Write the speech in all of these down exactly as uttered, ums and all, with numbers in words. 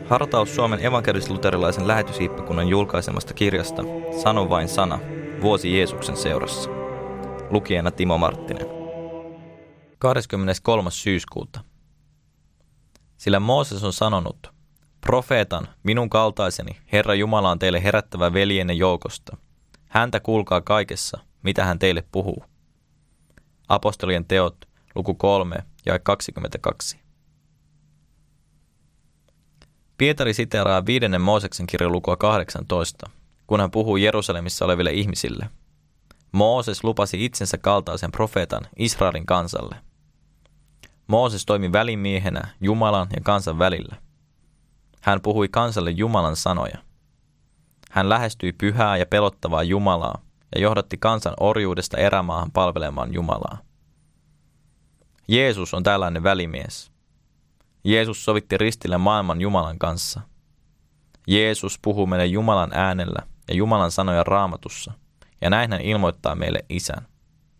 Hartaus Suomen evankelis-luterilaisen lähetysiippakunnan julkaisemasta kirjasta Sano vain sana, vuosi Jeesuksen seurassa. Lukijana Timo Marttinen. kahdeskymmeneskolmas syyskuuta. Sillä Mooses on sanonut, profeetan, minun kaltaiseni, Herra Jumala on teille herättävä veljenne joukosta. Häntä kuulkaa kaikessa, mitä hän teille puhuu. Apostolien teot, luku kolme ja kaksikymmentäkaksi. Pietari siteeraa viidennen Mooseksen kirjan lukua kahdeksantoista, kun hän puhuu Jerusalemissa oleville ihmisille. Mooses lupasi itsensä kaltaisen profeetan Israelin kansalle. Mooses toimi välimiehenä Jumalan ja kansan välillä. Hän puhui kansalle Jumalan sanoja. Hän lähestyi pyhää ja pelottavaa Jumalaa ja johdatti kansan orjuudesta erämaahan palvelemaan Jumalaa. Jeesus on tällainen välimies. Jeesus sovitti ristillä maailman Jumalan kanssa. Jeesus puhuu meille Jumalan äänellä ja Jumalan sanoja Raamatussa, ja näin hän ilmoittaa meille Isän.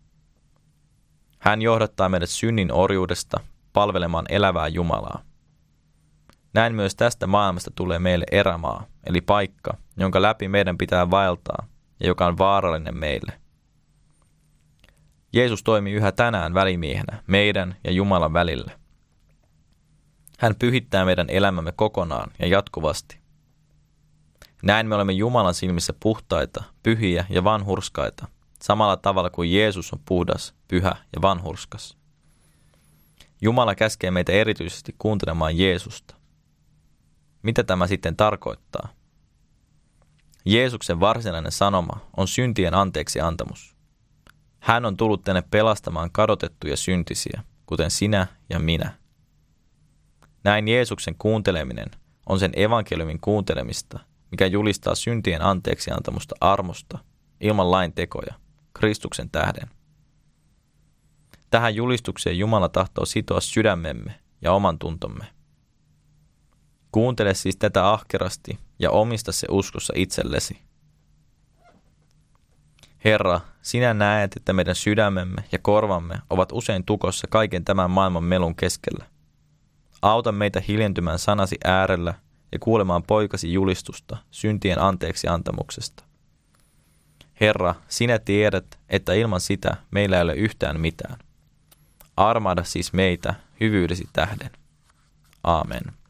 Hän johdattaa meidät synnin orjuudesta palvelemaan elävää Jumalaa. Näin myös tästä maailmasta tulee meille erämaa, eli paikka, jonka läpi meidän pitää vaeltaa ja joka on vaarallinen meille. Jeesus toimii yhä tänään välimiehenä meidän ja Jumalan välillä. Hän pyhittää meidän elämämme kokonaan ja jatkuvasti. Näin me olemme Jumalan silmissä puhtaita, pyhiä ja vanhurskaita, samalla tavalla kuin Jeesus on puhdas, pyhä ja vanhurskas. Jumala käskee meitä erityisesti kuuntelemaan Jeesusta. Mitä tämä sitten tarkoittaa? Jeesuksen varsinainen sanoma on syntien anteeksi antamus. Hän on tullut tänne pelastamaan kadotettuja syntisiä, kuten sinä ja minä. Näin Jeesuksen kuunteleminen on sen evankeliumin kuuntelemista, mikä julistaa syntien anteeksi antamusta armosta, ilman lain tekoja, Kristuksen tähden. Tähän julistukseen Jumala tahtoo sitoa sydämemme ja oman tuntomme. Kuuntele siis tätä ahkerasti ja omista se uskossa itsellesi. Herra, sinä näet, että meidän sydämemme ja korvamme ovat usein tukossa kaiken tämän maailman melun keskellä. Auta meitä hiljentymään sanasi äärellä ja kuulemaan poikasi julistusta syntien anteeksi antamuksesta. Herra, sinä tiedät, että ilman sitä meillä ei ole yhtään mitään. Armahda siis meitä hyvyydesi tähden. Aamen.